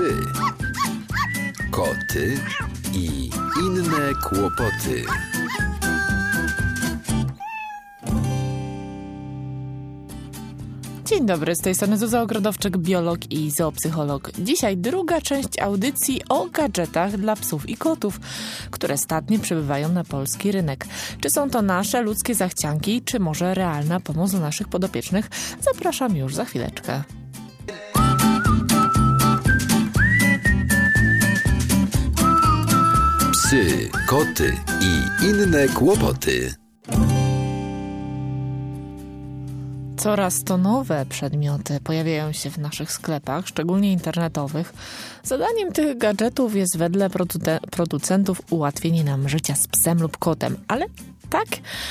Psy, koty i inne kłopoty. Dzień dobry, z tej strony Zuza Ogrodowczyk, biolog i zoopsycholog. Dzisiaj druga część audycji o gadżetach dla psów i kotów, które statnie przybywają na polski rynek. Czy są to nasze ludzkie zachcianki, czy może realna pomoc dla naszych podopiecznych? Zapraszam już za chwileczkę. Psy, koty i inne kłopoty. Coraz to nowe przedmioty pojawiają się w naszych sklepach, szczególnie internetowych. Zadaniem tych gadżetów jest wedle producentów ułatwienie nam życia z psem lub kotem, ale tak,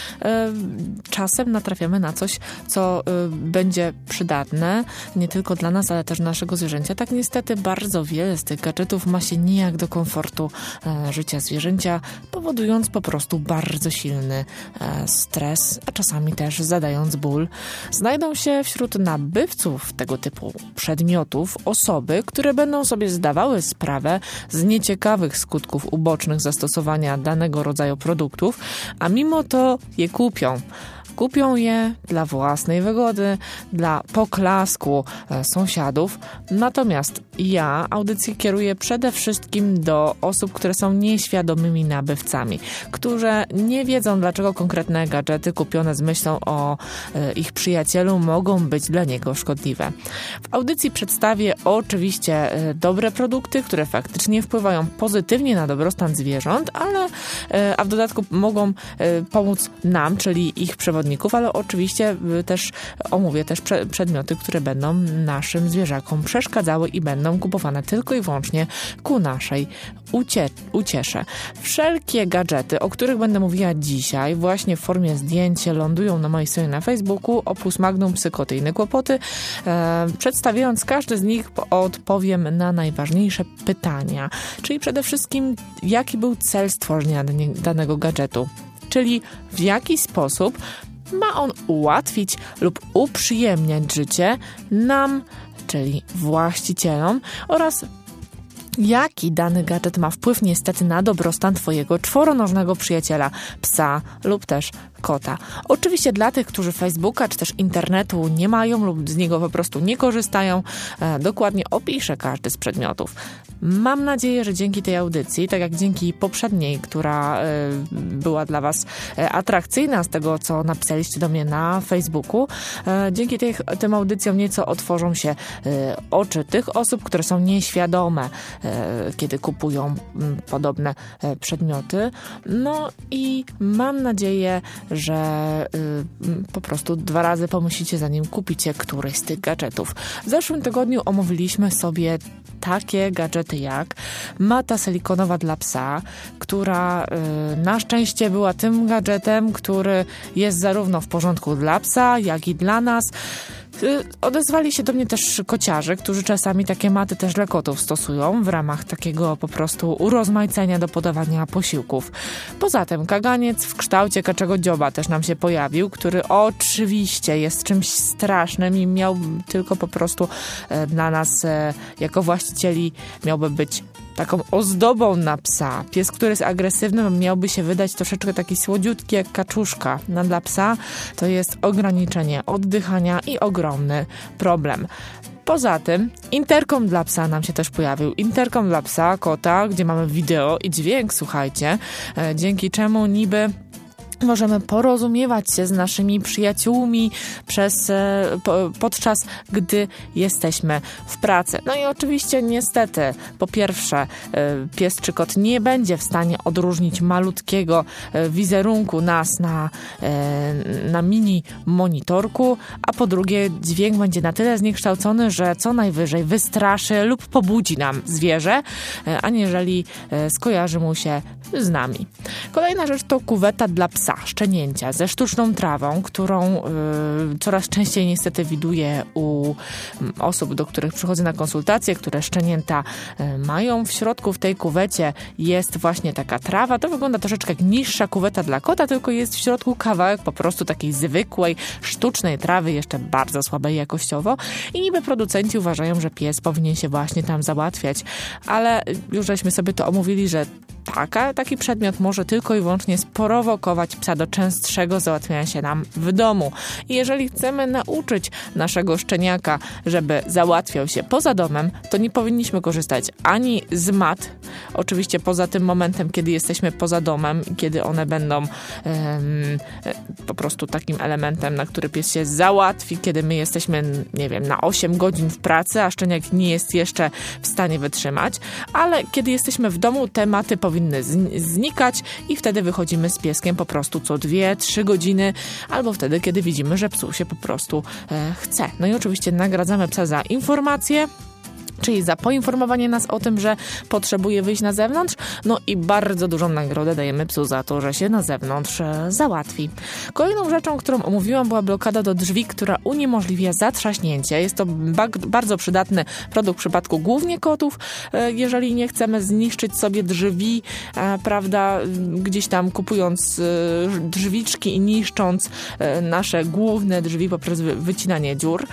czasem natrafiamy na coś, co będzie przydatne nie tylko dla nas, ale też naszego zwierzęcia. Tak niestety bardzo wiele z tych gadżetów ma się nijak do komfortu życia zwierzęcia, powodując po prostu bardzo silny stres, a czasami też zadając ból. Znajdą się wśród nabywców tego typu przedmiotów osoby, które będą sobie zdawały sprawę z nieciekawych skutków ubocznych zastosowania danego rodzaju produktów, a mimo to je kupią. Kupią je dla własnej wygody, dla poklasku sąsiadów. Natomiast ja audycję kieruję przede wszystkim do osób, które są nieświadomymi nabywcami, które nie wiedzą, dlaczego konkretne gadżety kupione z myślą o ich przyjacielu mogą być dla niego szkodliwe. W audycji przedstawię oczywiście dobre produkty, które faktycznie wpływają pozytywnie na dobrostan zwierząt, a w dodatku mogą pomóc nam, czyli ich przewodnikom, ale oczywiście też omówię też przedmioty, które będą naszym zwierzakom przeszkadzały i będą kupowane tylko i wyłącznie ku naszej uciesze. Wszelkie gadżety, o których będę mówiła dzisiaj, właśnie w formie zdjęć lądują na mojej stronie na Facebooku Opus Magnum Psy, koty i inne kłopoty. Przedstawiając każdy z nich, odpowiem na najważniejsze pytania, czyli przede wszystkim jaki był cel stworzenia danego gadżetu, czyli w jaki sposób ma on ułatwić lub uprzyjemniać życie nam, czyli właścicielom, oraz jaki dany gadżet ma wpływ niestety na dobrostan twojego czworonożnego przyjaciela, psa lub też kota. Oczywiście dla tych, którzy Facebooka czy też internetu nie mają lub z niego po prostu nie korzystają, dokładnie opiszę każdy z przedmiotów. Mam nadzieję, że dzięki tej audycji, tak jak dzięki poprzedniej, która była dla Was atrakcyjna z tego, co napisaliście do mnie na Facebooku, dzięki tym audycjom nieco otworzą się oczy tych osób, które są nieświadome, kiedy kupują podobne przedmioty. No i mam nadzieję, że po prostu 2 razy pomyślicie, zanim kupicie któryś z tych gadżetów. W zeszłym tygodniu omówiliśmy sobie takie gadżety jak mata silikonowa dla psa, która na szczęście była tym gadżetem, który jest zarówno w porządku dla psa, jak i dla nas. Odezwali się do mnie też kociarze, którzy czasami takie maty też dla kotów stosują w ramach takiego po prostu urozmaicenia do podawania posiłków. Poza tym kaganiec w kształcie kaczego dzioba też nam się pojawił, który oczywiście jest czymś strasznym i miał tylko po prostu dla nas jako właścicieli miałby być taką ozdobą na psa. Pies, który jest agresywny, miałby się wydać troszeczkę taki słodziutki jak kaczuszka. No dla psa to jest ograniczenie oddychania i ogromny problem. Poza tym interkom dla psa nam się też pojawił. Interkom dla psa, kota, gdzie mamy wideo i dźwięk, słuchajcie, dzięki czemu niby możemy porozumiewać się z naszymi przyjaciółmi podczas gdy jesteśmy w pracy. No i oczywiście niestety, po pierwsze, pies czy kot nie będzie w stanie odróżnić malutkiego wizerunku nas na mini monitorku, a po drugie dźwięk będzie na tyle zniekształcony, że co najwyżej wystraszy lub pobudzi nam zwierzę, aniżeli skojarzy mu się z nami. Kolejna rzecz to kuweta dla psa psa, szczenięcia ze sztuczną trawą, którą coraz częściej niestety widuję u osób, do których przychodzę na konsultacje, które szczenięta mają. W środku w tej kuwecie jest właśnie taka trawa. To wygląda troszeczkę jak niższa kuweta dla kota, tylko jest w środku kawałek po prostu takiej zwykłej, sztucznej trawy, jeszcze bardzo słabej jakościowo. I niby producenci uważają, że pies powinien się właśnie tam załatwiać. Ale już żeśmy sobie to omówili, że taki przedmiot może tylko i wyłącznie sprowokować psa do częstszego załatwiania się nam w domu. I jeżeli chcemy nauczyć naszego szczeniaka, żeby załatwiał się poza domem, to nie powinniśmy korzystać ani z mat, oczywiście poza tym momentem, kiedy jesteśmy poza domem i kiedy one będą po prostu takim elementem, na który pies się załatwi, kiedy my jesteśmy, nie wiem, na 8 godzin w pracy, a szczeniak nie jest jeszcze w stanie wytrzymać, ale kiedy jesteśmy w domu, te maty powinny znikać i wtedy wychodzimy z pieskiem po prostu co 2-3 godziny, albo wtedy, kiedy widzimy, że psu się po prostu chce. No i oczywiście nagradzamy psa za informacje, czyli za poinformowanie nas o tym, że potrzebuje wyjść na zewnątrz, no i bardzo dużą nagrodę dajemy psu za to, że się na zewnątrz załatwi. Kolejną rzeczą, którą omówiłam, była blokada do drzwi, która uniemożliwia zatrzaśnięcie. Jest to bardzo przydatny produkt w przypadku głównie kotów, jeżeli nie chcemy zniszczyć sobie drzwi, prawda, gdzieś tam kupując drzwiczki i niszcząc nasze główne drzwi poprzez wycinanie dziur,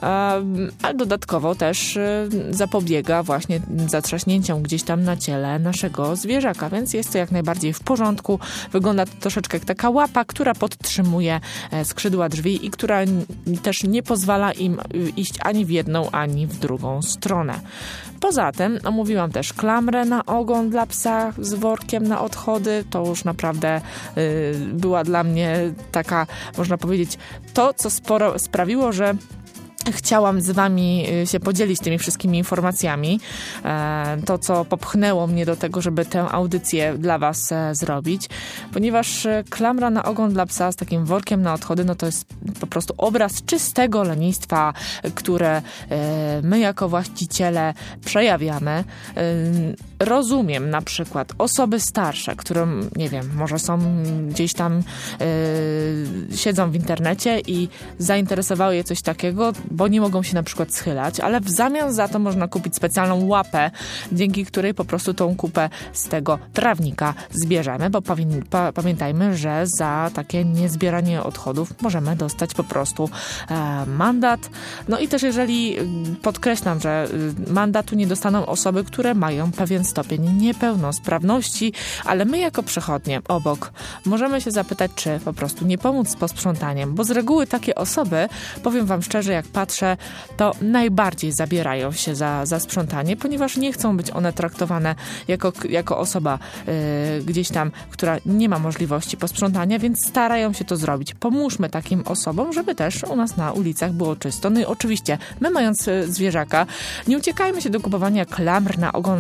a dodatkowo też zapobiega właśnie zatrzaśnięciom gdzieś tam na ciele naszego zwierzaka, więc jest to jak najbardziej w porządku. Wygląda to troszeczkę jak taka łapa, która podtrzymuje skrzydła drzwi i która też nie pozwala im iść ani w jedną, ani w drugą stronę. Poza tym omówiłam też klamrę na ogon dla psa z workiem na odchody. To już naprawdę była dla mnie taka, można powiedzieć, to, co sprawiło, że chciałam z wami się podzielić tymi wszystkimi informacjami. To, co popchnęło mnie do tego, żeby tę audycję dla was zrobić. Ponieważ klamra na ogon dla psa z takim workiem na odchody, no to jest po prostu obraz czystego lenistwa, które my jako właściciele przejawiamy. Rozumiem na przykład osoby starsze, które, nie wiem, może są gdzieś tam, siedzą w internecie i zainteresowały je coś takiego, bo nie mogą się na przykład schylać, ale w zamian za to można kupić specjalną łapę, dzięki której po prostu tą kupę z tego trawnika zbierzemy, bo pamiętajmy, że za takie niezbieranie odchodów możemy dostać po prostu mandat. No i też jeżeli, podkreślam, że mandatu nie dostaną osoby, które mają pewien stopień niepełnosprawności, ale my jako przechodnie obok możemy się zapytać, czy po prostu nie pomóc z posprzątaniem, bo z reguły takie osoby, powiem wam szczerze, jak patrzę, to najbardziej zabierają się za sprzątanie, ponieważ nie chcą być one traktowane jako osoba gdzieś tam, która nie ma możliwości posprzątania, więc starają się to zrobić. Pomóżmy takim osobom, żeby też u nas na ulicach było czysto. No i oczywiście, my mając zwierzaka, nie uciekajmy się do kupowania klamer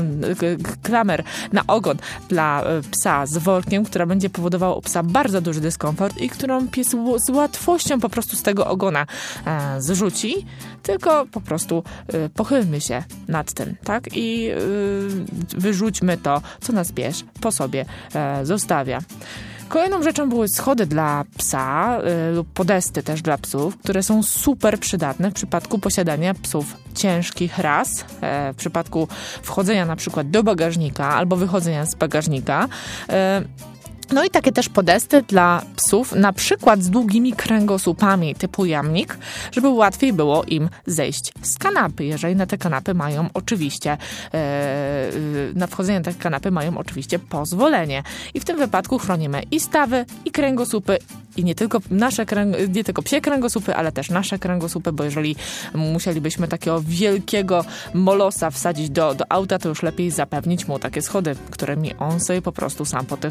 na ogon dla psa z workiem, która będzie powodowała u psa bardzo duży dyskomfort i którą pies z łatwością po prostu z tego ogona zrzuci, tylko po prostu pochylmy się nad tym, tak? I wyrzućmy to, co nas pies po sobie zostawia. Kolejną rzeczą były schody dla psa lub podesty też dla psów, które są super przydatne w przypadku posiadania psów ciężkich ras, w przypadku wchodzenia na przykład do bagażnika albo wychodzenia z bagażnika. No i takie też podesty dla psów, na przykład z długimi kręgosłupami typu jamnik, żeby łatwiej było im zejść z kanapy, jeżeli na te kanapy mają oczywiście, na wchodzenie na te kanapy mają oczywiście pozwolenie. I w tym wypadku chronimy i stawy, i kręgosłupy, i nie tylko psie kręgosłupy, ale też nasze kręgosłupy, bo jeżeli musielibyśmy takiego wielkiego molosa wsadzić do auta, to już lepiej zapewnić mu takie schody, którymi on sobie po prostu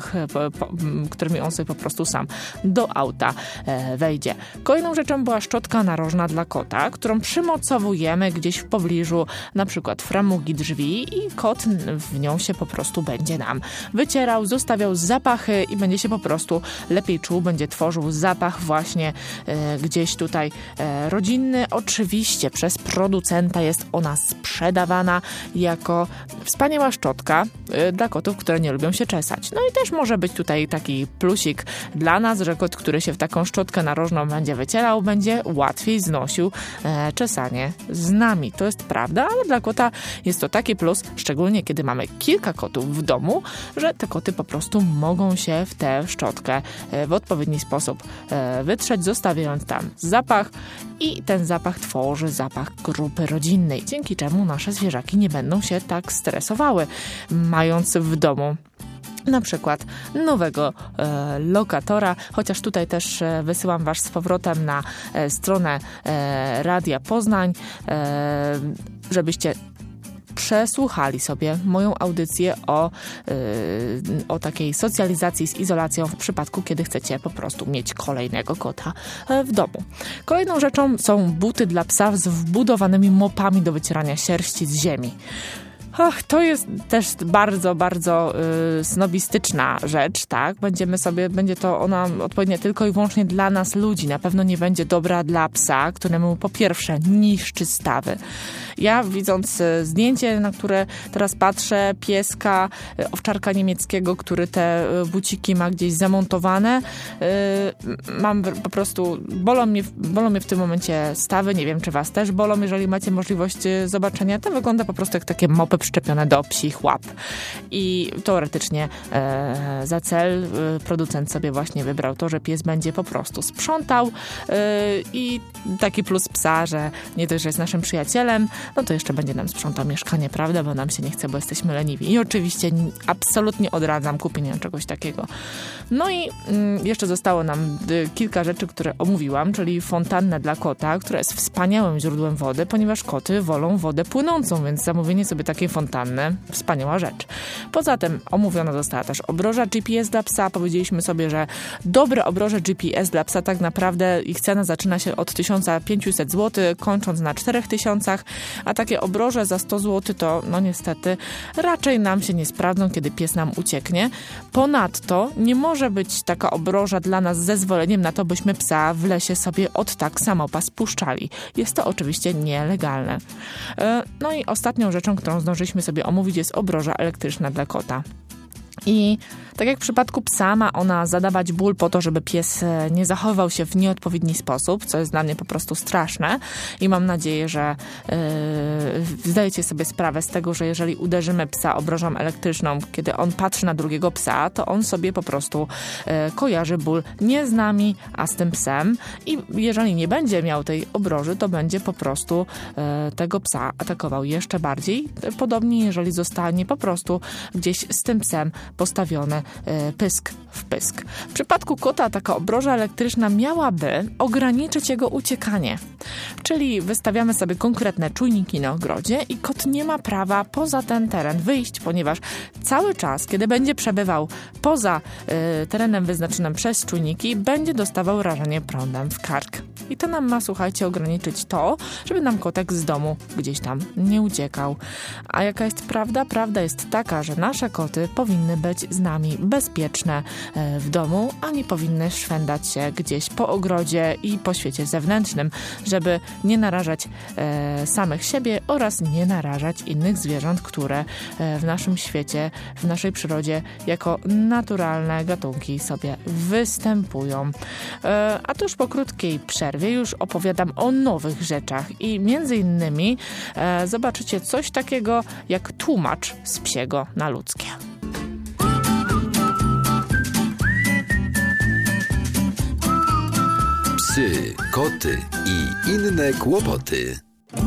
sam do auta wejdzie. Kolejną rzeczą była szczotka narożna dla kota, którą przymocowujemy gdzieś w pobliżu na przykład framugi drzwi i kot w nią się po prostu będzie nam wycierał, zostawiał zapachy i będzie się po prostu lepiej czuł, będzie tworzył zapach właśnie gdzieś tutaj rodzinny. Oczywiście przez producenta jest ona sprzedawana jako wspaniała szczotka dla kotów, które nie lubią się czesać. No i też może być tutaj tutaj taki plusik dla nas, że kot, który się w taką szczotkę narożną będzie wycierał, będzie łatwiej znosił czesanie z nami. To jest prawda, ale dla kota jest to taki plus, szczególnie kiedy mamy kilka kotów w domu, że te koty po prostu mogą się w tę szczotkę w odpowiedni sposób wytrzeć, zostawiając tam zapach i ten zapach tworzy zapach grupy rodzinnej, dzięki czemu nasze zwierzaki nie będą się tak stresowały, mając w domu na przykład nowego lokatora, chociaż tutaj też wysyłam was z powrotem na stronę Radia Poznań, żebyście przesłuchali sobie moją audycję o takiej socjalizacji z izolacją w przypadku, kiedy chcecie po prostu mieć kolejnego kota w domu. Kolejną rzeczą są buty dla psa z wbudowanymi mopami do wycierania sierści z ziemi. To jest też bardzo, bardzo snobistyczna rzecz, tak? Będzie to ona odpowiednia tylko i wyłącznie dla nas ludzi. Na pewno nie będzie dobra dla psa, któremu po pierwsze niszczy stawy. Ja widząc zdjęcie, na które teraz patrzę, pieska, owczarka niemieckiego, który te buciki ma gdzieś zamontowane, mam po prostu, bolą mnie w tym momencie stawy, nie wiem czy was też bolą, jeżeli macie możliwość zobaczenia. To wygląda po prostu jak takie mopy przyczepione do psich łap. I teoretycznie za cel producent sobie właśnie wybrał to, że pies będzie po prostu sprzątał i taki plus psa, że nie dość, że jest naszym przyjacielem, no to jeszcze będzie nam sprzątał mieszkanie, prawda, bo nam się nie chce, bo jesteśmy leniwi. I oczywiście absolutnie odradzam kupienia czegoś takiego. No i jeszcze zostało nam kilka rzeczy, które omówiłam, czyli fontannę dla kota, która jest wspaniałym źródłem wody, ponieważ koty wolą wodę płynącą, więc zamówienie sobie takiej fontanny, wspaniała rzecz. Poza tym omówiona została też obroża GPS dla psa. Powiedzieliśmy sobie, że dobre obroże GPS dla psa tak naprawdę ich cena zaczyna się od 1500 zł, kończąc na 4000, a takie obroże za 100 zł to, no niestety, raczej nam się nie sprawdzą, kiedy pies nam ucieknie. Ponadto nie może być taka obroża dla nas zezwoleniem na to, byśmy psa w lesie sobie od tak samopas spuszczali. Jest to oczywiście nielegalne. No i ostatnią rzeczą, którą zdążyliśmy sobie omówić, jest obroża elektryczna dla kota. I tak jak w przypadku psa ma ona zadawać ból po to, żeby pies nie zachowywał się w nieodpowiedni sposób, co jest dla mnie po prostu straszne i mam nadzieję, że zdajecie sobie sprawę z tego, że jeżeli uderzymy psa obrożą elektryczną, kiedy on patrzy na drugiego psa, to on sobie po prostu kojarzy ból nie z nami, a z tym psem i jeżeli nie będzie miał tej obroży, to będzie po prostu tego psa atakował jeszcze bardziej. Podobnie jeżeli zostanie po prostu gdzieś z tym psem postawione pysk w pysk. W przypadku kota taka obroża elektryczna miałaby ograniczyć jego uciekanie. Czyli wystawiamy sobie konkretne czujniki na ogrodzie i kot nie ma prawa poza ten teren wyjść, ponieważ cały czas, kiedy będzie przebywał poza terenem wyznaczonym przez czujniki, będzie dostawał rażenie prądem w kark. I to nam ma, słuchajcie, ograniczyć to, żeby nam kotek z domu gdzieś tam nie uciekał. A jaka jest prawda? Prawda jest taka, że nasze koty powinny być z nami bezpieczne w domu, a nie powinny szwendać się gdzieś po ogrodzie i po świecie zewnętrznym, żeby nie narażać samych siebie oraz nie narażać innych zwierząt, które w naszym świecie, w naszej przyrodzie jako naturalne gatunki sobie występują. A tuż po krótkiej przerwie już opowiadam o nowych rzeczach i między innymi zobaczycie coś takiego jak tłumacz z psiego na ludzkie. Psy, koty i inne kłopoty.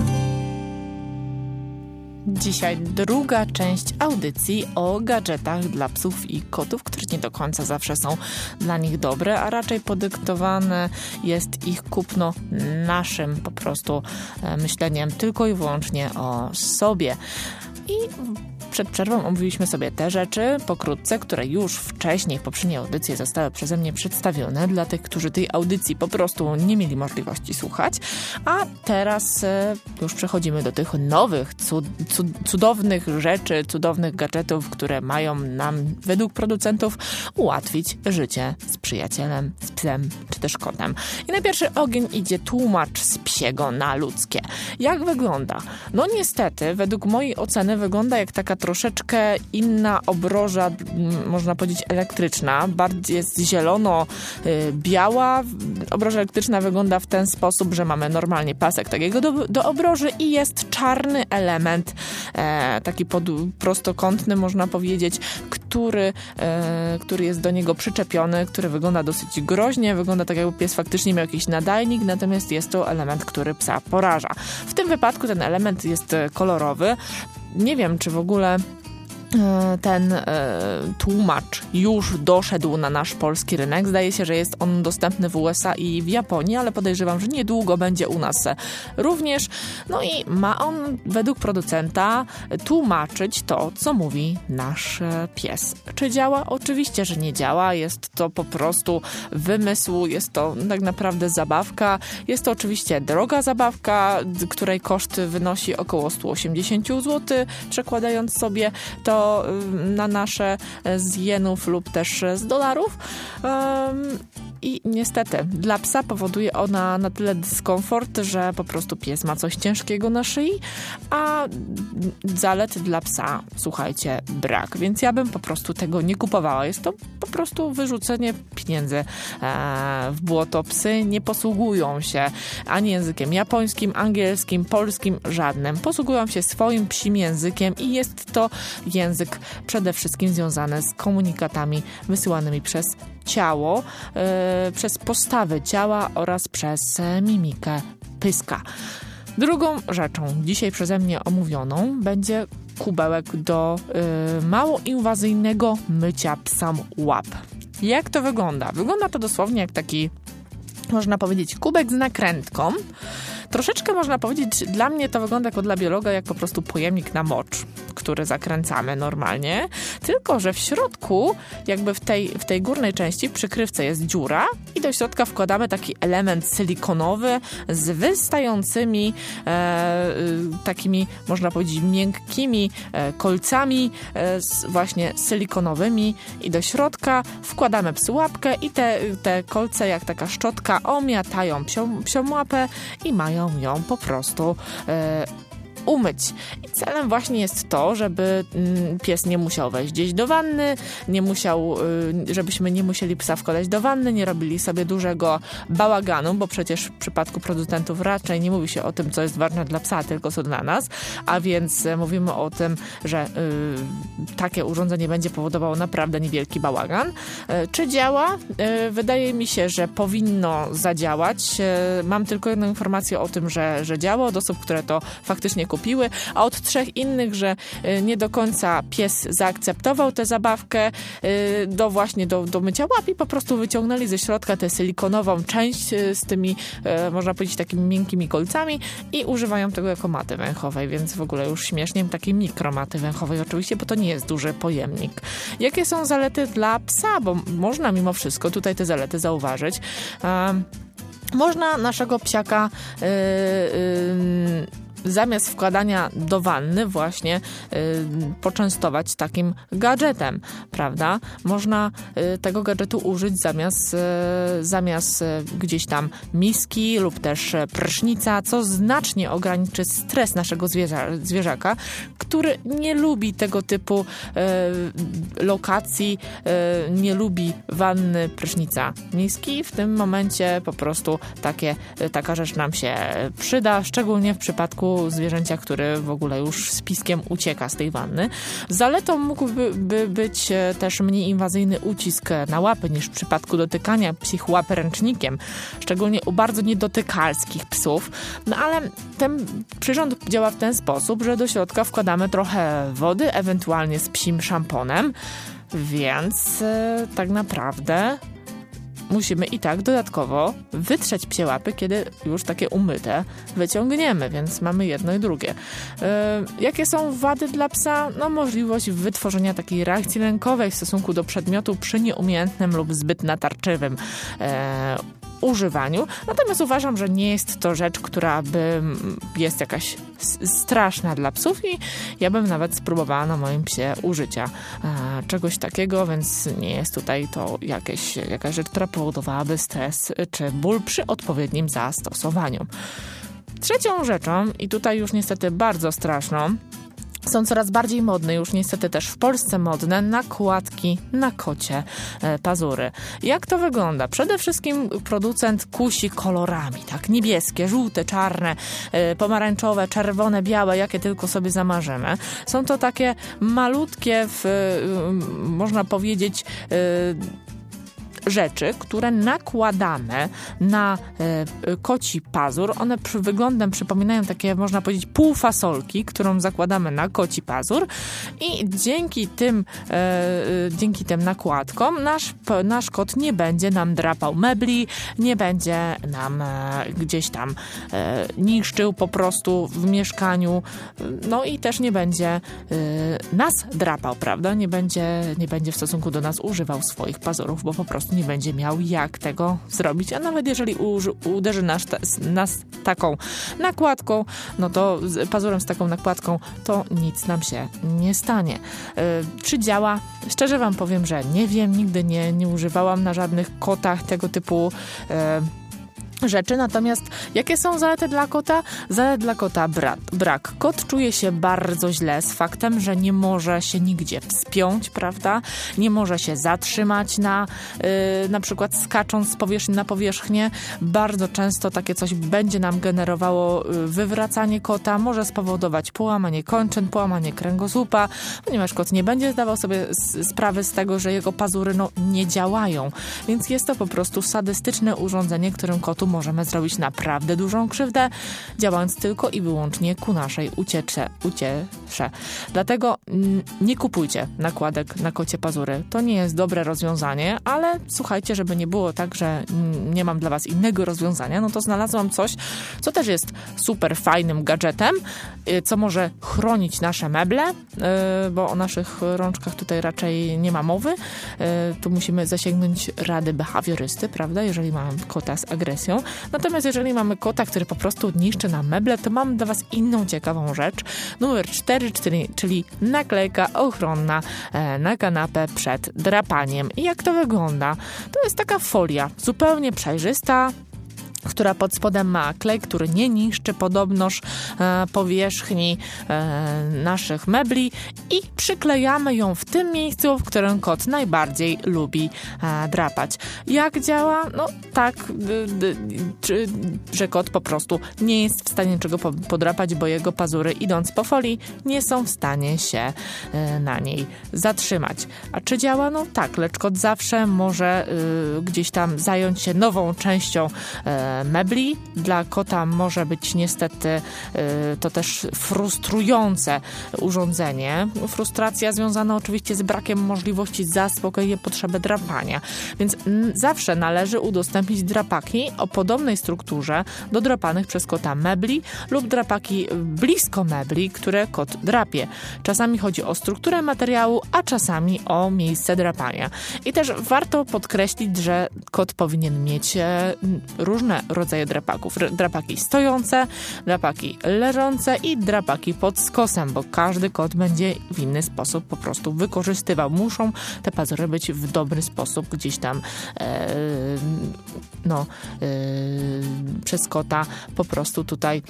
Dzisiaj druga część audycji o gadżetach dla psów i kotów, które nie do końca zawsze są dla nich dobre, a raczej podyktowane jest ich kupno naszym po prostu myśleniem tylko i wyłącznie o sobie. I przed przerwą omówiliśmy sobie te rzeczy pokrótce, które już wcześniej w poprzedniej audycji zostały przeze mnie przedstawione dla tych, którzy tej audycji po prostu nie mieli możliwości słuchać. A teraz już przechodzimy do tych nowych, cudownych rzeczy, cudownych gadżetów, które mają nam według producentów ułatwić życie z przyjacielem, z psem czy też kotem. I na pierwszy ogień idzie tłumacz z psiego na ludzkie. Jak wygląda? No niestety, według mojej oceny wygląda jak taka troszeczkę inna obroża, można powiedzieć elektryczna, bardziej jest zielono-biała. Obroża elektryczna wygląda w ten sposób, że mamy normalnie pasek takiego do obroży i jest czarny element, taki prostokątny, można powiedzieć, który jest do niego przyczepiony, który wygląda dosyć groźnie, wygląda tak, jakby pies faktycznie miał jakiś nadajnik, natomiast jest to element, który psa poraża. W tym wypadku ten element jest kolorowy. Nie wiem, czy w ogóle ten tłumacz już doszedł na nasz polski rynek. Zdaje się, że jest on dostępny w USA i w Japonii, ale podejrzewam, że niedługo będzie u nas również. No i ma on według producenta tłumaczyć to, co mówi nasz pies. Czy działa? Oczywiście, że nie działa. Jest to po prostu wymysł, jest to tak naprawdę zabawka. Jest to oczywiście droga zabawka, której koszt wynosi około 180 zł, przekładając sobie to na nasze z jenów lub też z dolarów. I niestety dla psa powoduje ona na tyle dyskomfort, że po prostu pies ma coś ciężkiego na szyi, a zalet dla psa, słuchajcie, brak. Więc ja bym po prostu tego nie kupowała. Jest to po prostu wyrzucenie pieniędzy w błoto. Psy nie posługują się ani językiem japońskim, angielskim, polskim, żadnym. Posługują się swoim psim językiem i jest to język przede wszystkim związany z komunikatami wysyłanymi przez ciało, przez postawy ciała oraz przez mimikę pyska. Drugą rzeczą dzisiaj przeze mnie omówioną będzie kubełek do mało inwazyjnego mycia psom łap. Jak to wygląda? Wygląda to dosłownie jak taki, można powiedzieć, kubek z nakrętką. Troszeczkę można powiedzieć, dla mnie to wygląda jako dla biologa jak po prostu pojemnik na mocz, który zakręcamy normalnie, tylko że w środku, jakby w tej górnej części, w przykrywce jest dziura i do środka wkładamy taki element silikonowy z wystającymi takimi, można powiedzieć, miękkimi kolcami właśnie silikonowymi i do środka wkładamy psu łapkę i te kolce jak taka szczotka omiatają psią łapę i mają ją po prostu umyć. I celem właśnie jest to, żeby pies nie musiał wejść gdzieś do wanny, żebyśmy nie musieli psa wkładać do wanny, nie robili sobie dużego bałaganu, bo przecież w przypadku producentów raczej nie mówi się o tym, co jest ważne dla psa, tylko co dla nas, a więc mówimy o tym, że takie urządzenie będzie powodowało naprawdę niewielki bałagan. Czy działa? Wydaje mi się, że powinno zadziałać. Mam tylko jedną informację o tym, że działa od osób, które to faktycznie kupiły, a od 3 innych, że nie do końca pies zaakceptował tę zabawkę do mycia łap i po prostu wyciągnęli ze środka tę silikonową część z tymi, można powiedzieć, takimi miękkimi kolcami i używają tego jako maty węchowej, więc w ogóle już śmiesznie, takiej mikromaty węchowej oczywiście, bo to nie jest duży pojemnik. Jakie są zalety dla psa? Bo można mimo wszystko tutaj te zalety zauważyć. Można naszego psiaka zamiast wkładania do wanny właśnie poczęstować takim gadżetem, prawda? Można tego gadżetu użyć zamiast gdzieś tam miski lub też prysznica, co znacznie ograniczy stres naszego zwierzaka, który nie lubi tego typu lokacji, nie lubi wanny, prysznica, miski. W tym momencie po prostu taka rzecz nam się przyda, szczególnie w przypadku zwierzęcia, który w ogóle już z piskiem ucieka z tej wanny. Zaletą mógłby być też mniej inwazyjny ucisk na łapy niż w przypadku dotykania psich łap ręcznikiem, szczególnie u bardzo niedotykalskich psów. No ale ten przyrząd działa w ten sposób, że do środka wkładamy trochę wody, ewentualnie z psim szamponem, więc tak naprawdę musimy i tak dodatkowo wytrzeć psie łapy, kiedy już takie umyte wyciągniemy, więc mamy jedno i drugie. Jakie są wady dla psa? No możliwość wytworzenia takiej reakcji lękowej w stosunku do przedmiotu przy nieumiejętnym lub zbyt natarczywym używaniu. Natomiast uważam, że nie jest to rzecz, która jest jakaś straszna dla psów i ja bym nawet spróbowała na moim psie użycia czegoś takiego, więc nie jest tutaj to jakaś rzecz, która powodowałaby stres czy ból przy odpowiednim zastosowaniu. Trzecią rzeczą, i tutaj już niestety bardzo straszną, Są coraz bardziej modne, już niestety też w Polsce modne, nakładki na kocie pazury. Jak to wygląda? Przede wszystkim producent kusi kolorami, tak? Niebieskie, żółte, czarne, pomarańczowe, czerwone, białe, jakie tylko sobie zamarzymy. Są to takie malutkie, można powiedzieć, rzeczy, które nakładamy na koci pazur. One wyglądem przypominają takie, można powiedzieć, półfasolki, którą zakładamy na koci pazur i dzięki tym nakładkom nasz kot nie będzie nam drapał mebli, nie będzie nam gdzieś tam niszczył po prostu w mieszkaniu, no i też nie będzie nas drapał, prawda? Nie będzie w stosunku do nas używał swoich pazurów, bo po prostu nie będzie miał jak tego zrobić, a nawet jeżeli uderzy nas taką nakładką, no to pazurem z taką nakładką, to nic nam się nie stanie. Czy działa? Szczerze wam powiem, że nie wiem, nigdy nie używałam na żadnych kotach tego typu rzeczy, natomiast jakie są zalety dla kota? Zalet dla kota brak. Kot czuje się bardzo źle z faktem, że nie może się nigdzie wspiąć, prawda? Nie może się zatrzymać na przykład skacząc z powierzchni na powierzchnię. Bardzo często takie coś będzie nam generowało wywracanie kota, może spowodować połamanie kończyn, połamanie kręgosłupa, ponieważ kot nie będzie zdawał sobie sprawy z tego, że jego pazury nie działają. Więc jest to po prostu sadystyczne urządzenie, którym kotu możemy zrobić naprawdę dużą krzywdę, działając tylko i wyłącznie ku naszej uciecze. Dlatego nie kupujcie nakładek na kocie pazury. To nie jest dobre rozwiązanie, ale słuchajcie, żeby nie było tak, że nie mam dla was innego rozwiązania, no to znalazłam coś, co też jest super fajnym gadżetem, co może chronić nasze meble, bo o naszych rączkach tutaj raczej nie ma mowy. Tu musimy zasięgnąć rady behawiorysty, prawda, jeżeli mamy kota z agresją. Natomiast jeżeli mamy kota, który po prostu niszczy nam meble, to mam dla was inną ciekawą rzecz. Numer 4, czyli naklejka ochronna na kanapę przed drapaniem. I jak to wygląda? To jest taka folia zupełnie przejrzysta, która pod spodem ma klej, który nie niszczy podobnoż powierzchni naszych mebli i przyklejamy ją w tym miejscu, w którym kot najbardziej lubi drapać. Jak działa? No tak, że kot po prostu nie jest w stanie niczego podrapać, bo jego pazury, idąc po folii, nie są w stanie się na niej zatrzymać. A czy działa? No tak, lecz kot zawsze może gdzieś tam zająć się nową częścią mebli. Dla kota może być niestety to też frustrujące urządzenie. Frustracja związana oczywiście z brakiem możliwości zaspokojenia potrzeby drapania. Więc zawsze należy udostępnić drapaki o podobnej strukturze do drapanych przez kota mebli lub drapaki blisko mebli, które kot drapie. Czasami chodzi o strukturę materiału, a czasami o miejsce drapania. I też warto podkreślić, że kot powinien mieć różne rodzaje drapaków. Drapaki stojące, drapaki leżące i drapaki pod skosem, bo każdy kot będzie w inny sposób po prostu wykorzystywał. Muszą te pazury być w dobry sposób gdzieś tam przez kota po prostu tutaj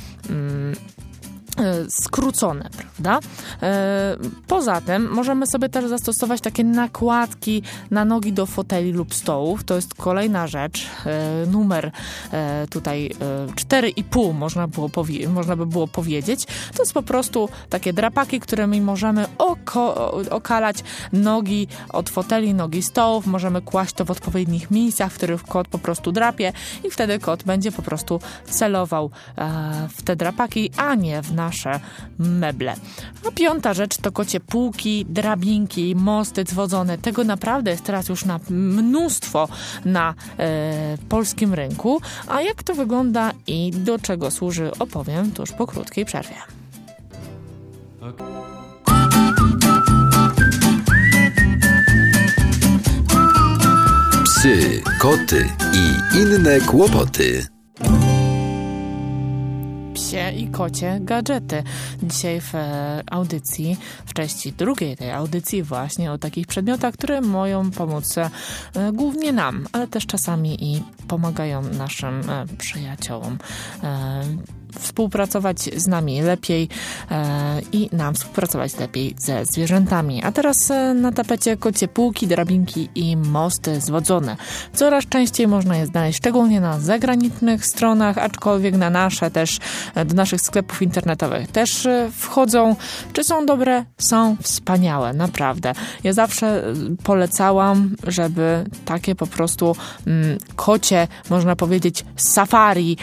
skrócone, prawda? Poza tym możemy sobie też zastosować takie nakładki na nogi do foteli lub stołów. To jest kolejna rzecz. Numer tutaj 4,5 można by było powiedzieć. To jest po prostu takie drapaki, którymi możemy okalać nogi od foteli, nogi stołów. Możemy kłaść to w odpowiednich miejscach, w których kot po prostu drapie i wtedy kot będzie po prostu celował w te drapaki, a nie w nasze meble. A piąta rzecz to kocie półki, drabinki, mosty zwodzone. Tego naprawdę jest teraz już mnóstwo na polskim rynku. A jak to wygląda i do czego służy, opowiem tuż po krótkiej przerwie. Psy, koty i inne kłopoty. Psie i kocie gadżety. Dzisiaj w audycji, w części drugiej tej audycji właśnie o takich przedmiotach, które mają pomóc głównie nam, ale też czasami i pomagają naszym przyjaciołom współpracować z nami lepiej i nam współpracować lepiej ze zwierzętami. A teraz na tapecie kocie półki, drabinki i mosty zwodzone. Coraz częściej można je znaleźć, szczególnie na zagranicznych stronach, aczkolwiek na nasze też, do naszych sklepów internetowych też wchodzą. Czy są dobre? Są wspaniałe, naprawdę. Ja zawsze polecałam, żeby takie po prostu kocie, można powiedzieć, safari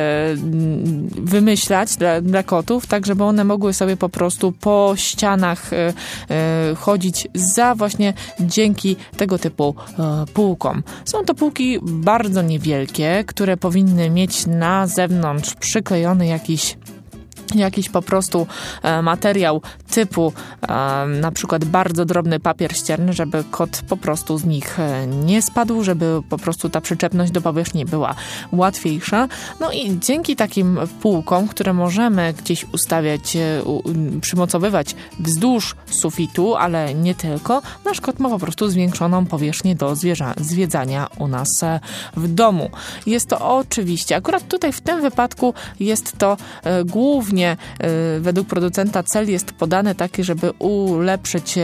wymyślać dla kotów, tak żeby one mogły sobie po prostu po ścianach chodzić właśnie dzięki tego typu półkom. Są to półki bardzo niewielkie, które powinny mieć na zewnątrz przyklejony jakiś po prostu materiał typu na przykład bardzo drobny papier ścierny, żeby kot po prostu z nich nie spadł, żeby po prostu ta przyczepność do powierzchni była łatwiejsza. No i dzięki takim półkom, które możemy gdzieś ustawiać, przymocowywać wzdłuż sufitu, ale nie tylko, nasz kot ma po prostu zwiększoną powierzchnię do zwiedzania u nas w domu. Jest to oczywiście, akurat tutaj w tym wypadku jest to głównie według producenta cel jest podany taki, żeby ulepszyć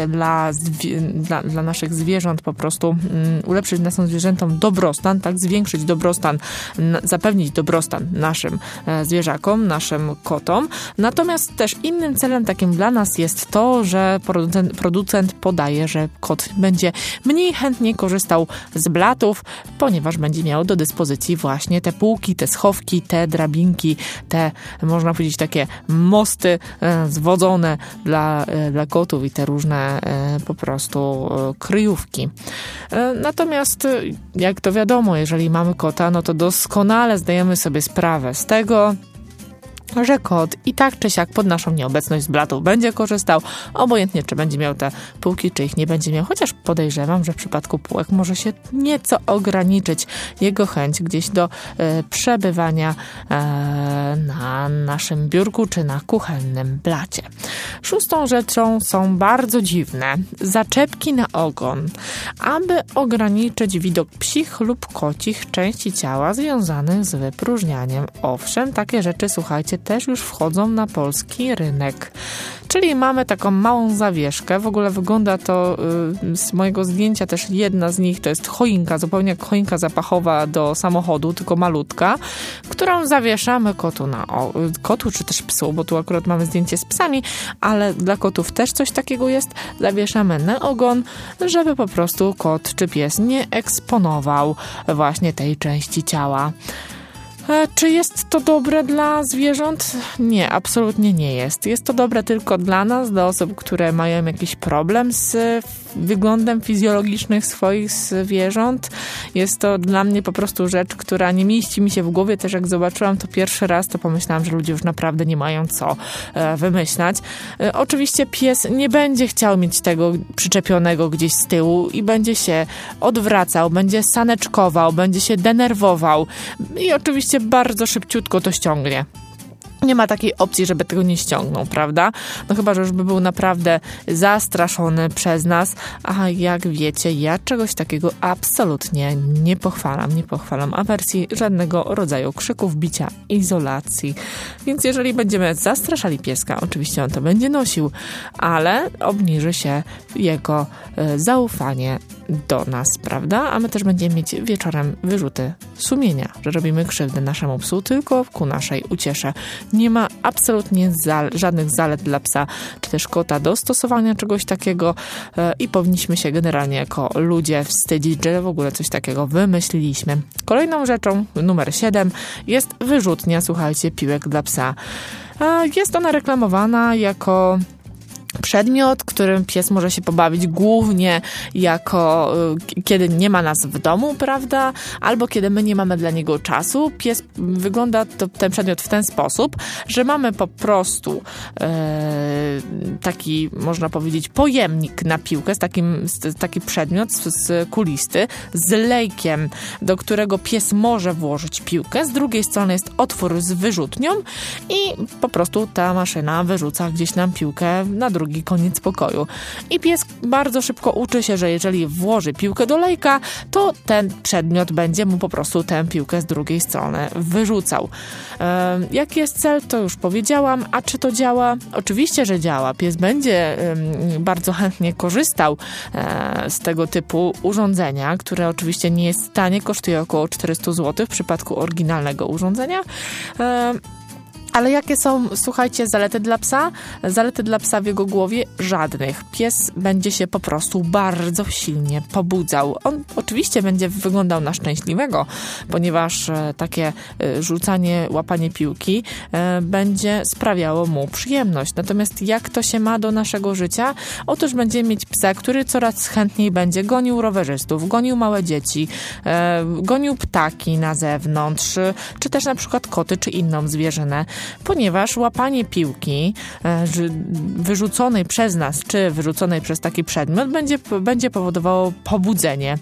dla naszych zwierząt po prostu, ulepszyć naszym zwierzętom dobrostan, tak, zwiększyć dobrostan, zapewnić dobrostan naszym zwierzakom, naszym kotom. Natomiast też innym celem takim dla nas jest to, że producent podaje, że kot będzie mniej chętnie korzystał z blatów, ponieważ będzie miał do dyspozycji właśnie te półki, te schowki, te drabinki, te, można powiedzieć, takie mosty zwodzone dla kotów i te różne po prostu kryjówki. Natomiast jak to wiadomo, jeżeli mamy kota, no to doskonale zdajemy sobie sprawę z tego, że kot i tak czy siak pod naszą nieobecność z blatów będzie korzystał, obojętnie czy będzie miał te półki, czy ich nie będzie miał, chociaż podejrzewam, że w przypadku półek może się nieco ograniczyć jego chęć gdzieś do przebywania na naszym biurku, czy na kuchennym blacie. Szóstą rzeczą są bardzo dziwne zaczepki na ogon, aby ograniczyć widok psich lub kocich części ciała związanych z wypróżnianiem. Owszem, takie rzeczy, słuchajcie, też już wchodzą na polski rynek. Czyli mamy taką małą zawieszkę. W ogóle wygląda to z mojego zdjęcia też jedna z nich to jest choinka, zupełnie jak choinka zapachowa do samochodu, tylko malutka, którą zawieszamy kotu czy też psu, bo tu akurat mamy zdjęcie z psami, ale dla kotów też coś takiego jest. Zawieszamy na ogon, żeby po prostu kot czy pies nie eksponował właśnie tej części ciała. Czy jest to dobre dla zwierząt? Nie, absolutnie nie jest. Jest to dobre tylko dla nas, dla osób, które mają jakiś problem z wyglądem fizjologicznym swoich zwierząt. Jest to dla mnie po prostu rzecz, która nie mieści mi się w głowie. Też jak zobaczyłam to pierwszy raz, to pomyślałam, że ludzie już naprawdę nie mają co wymyślać. Oczywiście pies nie będzie chciał mieć tego przyczepionego gdzieś z tyłu i będzie się odwracał, będzie saneczkował, będzie się denerwował i oczywiście bardzo szybciutko to ściągnie. Nie ma takiej opcji, żeby tego nie ściągnął, prawda? No chyba, że już by był naprawdę zastraszony przez nas. A jak wiecie, ja czegoś takiego absolutnie nie pochwalam. Nie pochwalam awersji, żadnego rodzaju krzyków, bicia, izolacji. Więc jeżeli będziemy zastraszali pieska, oczywiście on to będzie nosił, ale obniży się jego zaufanie do nas, prawda? A my też będziemy mieć wieczorem wyrzuty sumienia, że robimy krzywdę naszemu psu tylko ku naszej uciesze. Nie ma absolutnie żadnych zalet dla psa czy też kota do stosowania czegoś takiego i powinniśmy się generalnie jako ludzie wstydzić, że w ogóle coś takiego wymyśliliśmy. Kolejną rzeczą, numer 7, jest wyrzutnia, słuchajcie, piłek dla psa. Jest ona reklamowana jako przedmiot, którym pies może się pobawić głównie kiedy nie ma nas w domu, prawda? Albo kiedy my nie mamy dla niego czasu. Pies wygląda ten przedmiot w ten sposób, że mamy po prostu taki, można powiedzieć, pojemnik na piłkę, taki przedmiot z kulisty, z lejkiem, do którego pies może włożyć piłkę. Z drugiej strony jest otwór z wyrzutnią i po prostu ta maszyna wyrzuca gdzieś nam piłkę na drugą drugi koniec pokoju. I pies bardzo szybko uczy się, że jeżeli włoży piłkę do lejka, to ten przedmiot będzie mu po prostu tę piłkę z drugiej strony wyrzucał. Jaki jest cel, to już powiedziałam. A czy to działa? Oczywiście, że działa. Pies będzie bardzo chętnie korzystał z tego typu urządzenia, które oczywiście nie jest tanie, kosztuje około 400 zł w przypadku oryginalnego urządzenia. Ale jakie są, słuchajcie, zalety dla psa? Zalety dla psa w jego głowie? Żadnych. Pies będzie się po prostu bardzo silnie pobudzał. On oczywiście będzie wyglądał na szczęśliwego, ponieważ takie rzucanie, łapanie piłki będzie sprawiało mu przyjemność. Natomiast jak to się ma do naszego życia? Otóż będziemy mieć psa, który coraz chętniej będzie gonił rowerzystów, gonił małe dzieci, gonił ptaki na zewnątrz, czy też na przykład koty, czy inną zwierzynę. Ponieważ łapanie piłki wyrzuconej przez nas, czy wyrzuconej przez taki przedmiot będzie powodowało pobudzenie.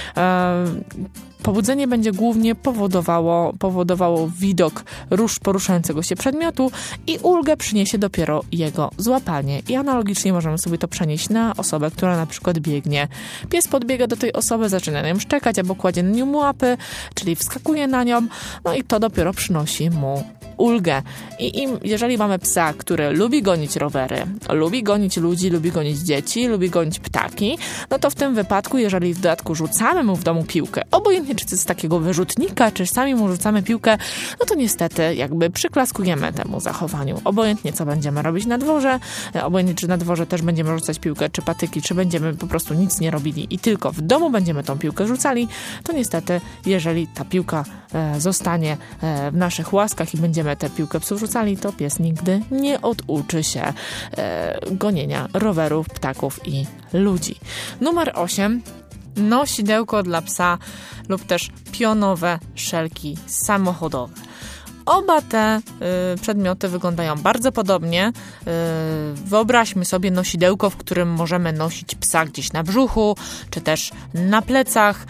Pobudzenie będzie głównie powodowało widok poruszającego się przedmiotu i ulgę przyniesie dopiero jego złapanie. I analogicznie możemy sobie to przenieść na osobę, która na przykład biegnie. Pies podbiega do tej osoby, zaczyna na nią szczekać albo kładzie na nią łapy, czyli wskakuje na nią, no i to dopiero przynosi mu ulgę. I jeżeli mamy psa, który lubi gonić rowery, lubi gonić ludzi, lubi gonić dzieci, lubi gonić ptaki, no to w tym wypadku, jeżeli w dodatku rzucamy mu w domu piłkę, obojętnie czy to z takiego wyrzutnika, czy sami mu rzucamy piłkę, no to niestety jakby przyklaskujemy temu zachowaniu. Obojętnie co będziemy robić na dworze, obojętnie czy na dworze też będziemy rzucać piłkę, czy patyki, czy będziemy po prostu nic nie robili i tylko w domu będziemy tą piłkę rzucali, to niestety, jeżeli ta piłka zostanie w naszych łaskach i będziemy tę piłkę psu rzucali, to pies nigdy nie oduczy się gonienia rowerów, ptaków i ludzi. Numer 8. Nosidełko dla psa lub też pionowe szelki samochodowe. Oba te przedmioty wyglądają bardzo podobnie. Wyobraźmy sobie nosidełko, w którym możemy nosić psa gdzieś na brzuchu, czy też na plecach.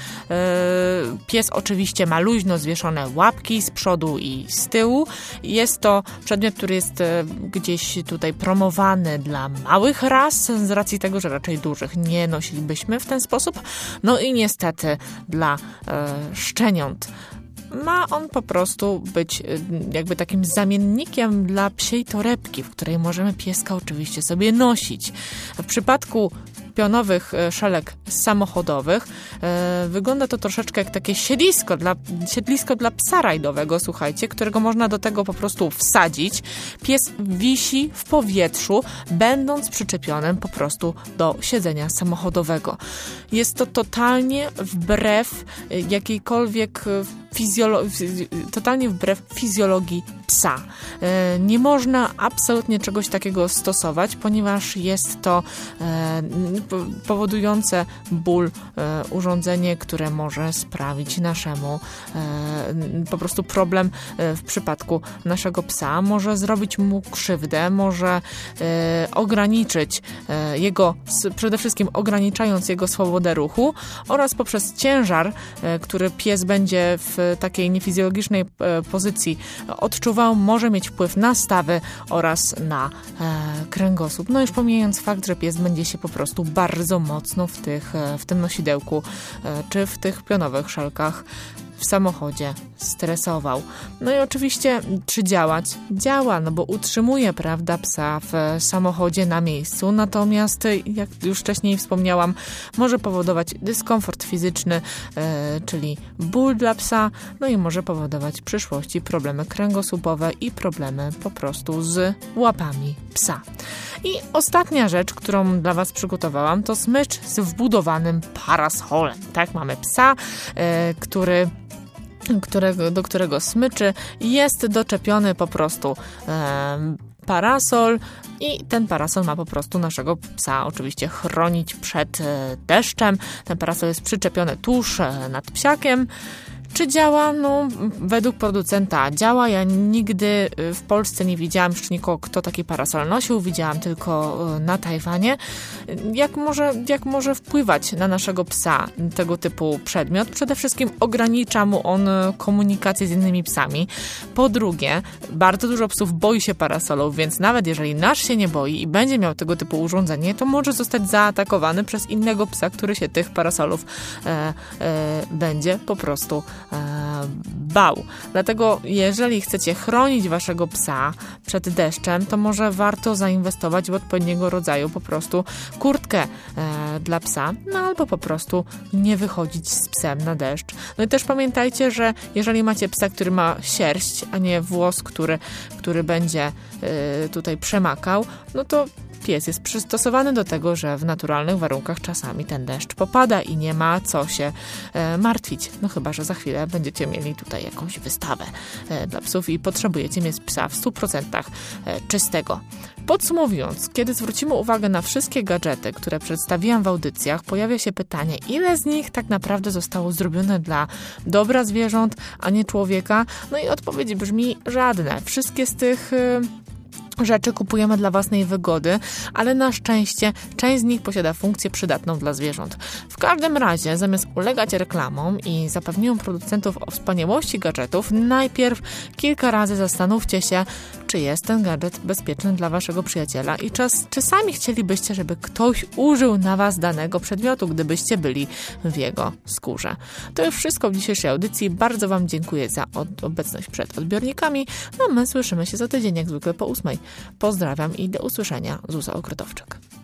Pies oczywiście ma luźno zwieszone łapki z przodu i z tyłu. Jest to przedmiot, który jest gdzieś tutaj promowany dla małych ras, z racji tego, że raczej dużych nie nosilibyśmy w ten sposób. No i niestety dla szczeniąt. Ma on po prostu być jakby takim zamiennikiem dla psiej torebki, w której możemy pieska oczywiście sobie nosić. W przypadku pionowych szelek samochodowych wygląda to troszeczkę jak takie siedlisko dla psa rajdowego, słuchajcie, którego można do tego po prostu wsadzić. Pies wisi w powietrzu, będąc przyczepionym po prostu do siedzenia samochodowego. Jest to totalnie wbrew jakiejkolwiek totalnie wbrew fizjologii psa. Nie można absolutnie czegoś takiego stosować, ponieważ jest to powodujące ból urządzenie, które może sprawić naszemu po prostu problem w przypadku naszego psa. Może zrobić mu krzywdę, może ograniczyć przede wszystkim ograniczając jego swobodę ruchu oraz poprzez ciężar, który pies będzie w takiej niefizjologicznej pozycji odczuwał, może mieć wpływ na stawy oraz na kręgosłup. No już pomijając fakt, że pies będzie się po prostu bardzo mocno w tym nosidełku czy w tych pionowych szelkach w samochodzie stresował. No i oczywiście, czy działać? Działa, no bo utrzymuje, prawda, psa w samochodzie na miejscu, natomiast, jak już wcześniej wspomniałam, może powodować dyskomfort fizyczny, czyli ból dla psa, no i może powodować w przyszłości problemy kręgosłupowe i problemy po prostu z łapami psa. I ostatnia rzecz, którą dla Was przygotowałam, to smycz z wbudowanym parasolem. Tak, mamy psa, do którego smyczy jest doczepiony po prostu parasol i ten parasol ma po prostu naszego psa oczywiście chronić przed deszczem. Ten parasol jest przyczepiony tuż nad psiakiem. Czy działa? No, według producenta działa. Ja nigdy w Polsce nie widziałam jeszcze nikogo, kto taki parasol nosił. Widziałam tylko na Tajwanie. Jak może wpływać na naszego psa tego typu przedmiot? Przede wszystkim ogranicza mu on komunikację z innymi psami. Po drugie, bardzo dużo psów boi się parasolów, więc nawet jeżeli nasz się nie boi i będzie miał tego typu urządzenie, to może zostać zaatakowany przez innego psa, który się tych parasolów będzie po prostu bał. Dlatego jeżeli chcecie chronić waszego psa przed deszczem, to może warto zainwestować w odpowiedniego rodzaju po prostu kurtkę dla psa, no albo po prostu nie wychodzić z psem na deszcz. No i też pamiętajcie, że jeżeli macie psa, który ma sierść, a nie włos, który będzie tutaj przemakał, no to pies jest przystosowany do tego, że w naturalnych warunkach czasami ten deszcz popada i nie ma co się martwić. No chyba, że za chwilę będziecie mieli tutaj jakąś wystawę dla psów i potrzebujecie mieć psa w 100% czystego. Podsumowując, kiedy zwrócimy uwagę na wszystkie gadżety, które przedstawiłam w audycjach, pojawia się pytanie, ile z nich tak naprawdę zostało zrobione dla dobra zwierząt, a nie człowieka? No i odpowiedź brzmi żadne. Wszystkie z tych rzeczy kupujemy dla własnej wygody, ale na szczęście część z nich posiada funkcję przydatną dla zwierząt. W każdym razie, zamiast ulegać reklamom i zapewnieniom producentów o wspaniałości gadżetów, najpierw kilka razy zastanówcie się, czy jest ten gadżet bezpieczny dla waszego przyjaciela i czy sami chcielibyście, żeby ktoś użył na was danego przedmiotu, gdybyście byli w jego skórze. To już wszystko w dzisiejszej audycji. Bardzo wam dziękuję za obecność przed odbiornikami. No my słyszymy się za tydzień, jak zwykle po 8:00. Pozdrawiam i do usłyszenia. Zuzia Okrotowczyk.